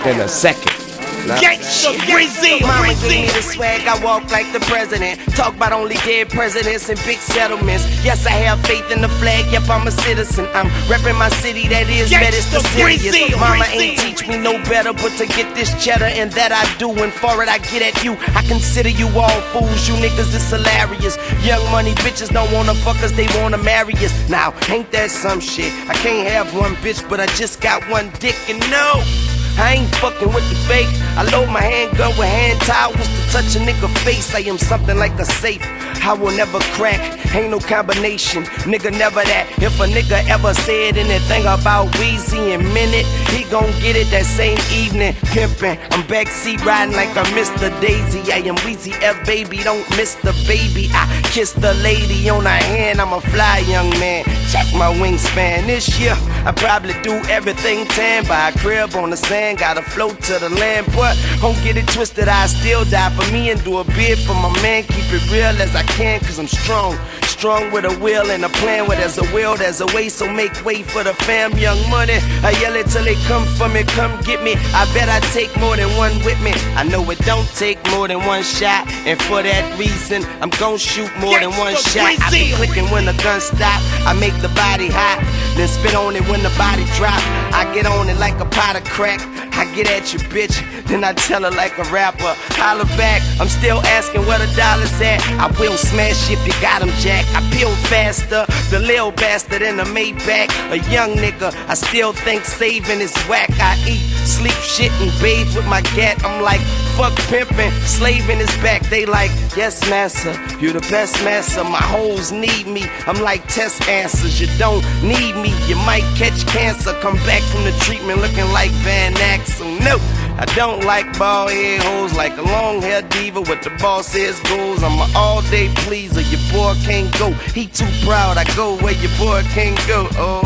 in a second. Gangsta Brazil. Mama gave me the swag, I walk like the president. Talk about only dead presidents and big settlements. Yes, I have faith in the flag, yep, I'm a citizen. I'm repping my city, that is better, it's the serious. Mama ain't teach me no better, but to get this cheddar, and that I do, and for it I get at you. I consider you all fools, you niggas is hilarious. Young money bitches don't wanna fuck us, they wanna marry us. Now, ain't that some shit? I can't have one bitch, but I just got one dick, and no, I ain't fucking with the fake. I load my handgun with hand towels to touch a nigga face. I am something like a safe. I will never crack, ain't no combination, nigga never that. If a nigga ever said anything about Weezy and Minute, he gon' get it that same evening. Pimpin', I'm backseat riding like I'm Mr. Daisy. I am Weezy F, baby, don't miss the baby. I kiss the lady on her hand, I'm a fly young man. Check my wingspan. This year, I probably do everything tan. Buy a crib on the sand, gotta float to the land. But don't get it twisted, I still die for me and do a bid for my man. Keep it real as I can, cause I'm strong. Strong with a will and a plan. Where there's a will, there's a way, so make way for the fam. Young money, I yell it till they come for me, come get me. I bet I take more than one with me. I know it don't take more than one shot, and for that reason, I'm gon' shoot more than one shot. I be clicking when the gun stop, I make the body hot, then spit on it when the body drop. I get on it like a pot of crack, I get at you bitch, then I tell her like a rapper. Holla back, I'm still asking where the dollar's at. I will smash if you got 'em, Jack. I peel faster, the lil bastard in the Maybach. A young nigga, I still think saving is whack. I eat, sleep, shit, and bathe with my gat. I'm like, fuck pimpin', slaving is back. They like, yes, massa, you the best massa. My hoes need me, I'm like test answers. You don't need me, you might catch cancer. Come back from the treatment looking like Van Axel. No, I don't like bald head hoes, like a long hair diva with the boss says goals. I'm an all day pleaser, your boy can't go. He too proud, I go where your boy can't go. Oh,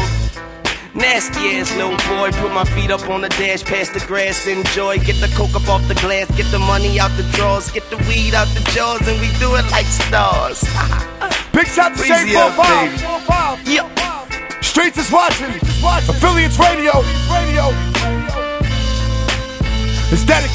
nasty ass little boy, put my feet up on the dash, pass the grass, enjoy. Get the coke up off the glass, get the money out the drawers, get the weed out the jaws, and we do it like stars. Big shout to Shade 45. Yep. Streets is watching. Affiliates Radio. It's dedicated.